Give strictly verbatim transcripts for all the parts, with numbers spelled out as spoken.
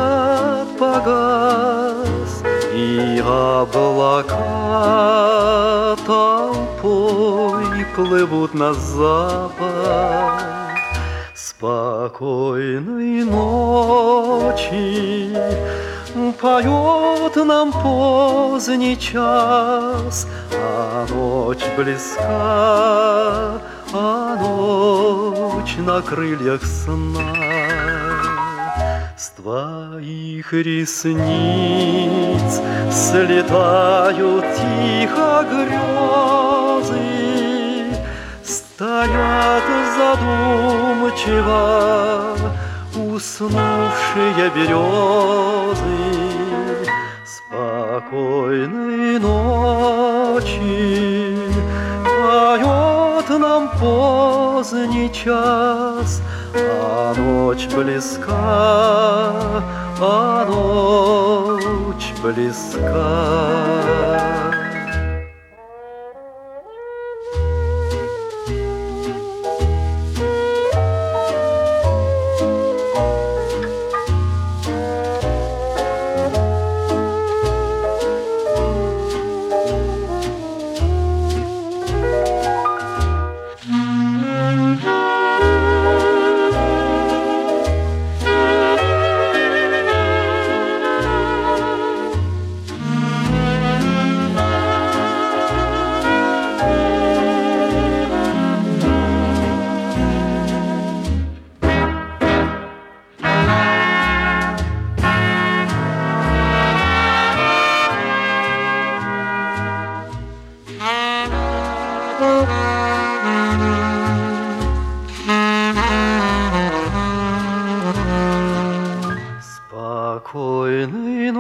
закат погас, и облака толпой плывут на запад. Спокойной ночи поет нам поздний час, а ночь близка, а ночь на крыльях сна. С твоих ресниц слетают тихо грезы, стоят задумчиво уснувшие березы. Спокойной ночи поет нам поздний час, а ночь близка, а ночь близка. Спокойной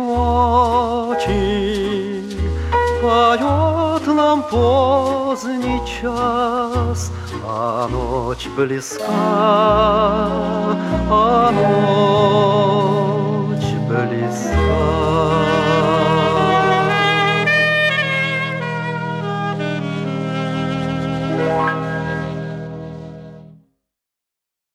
ночи поет нам поздний час, а ночь близка, а ночь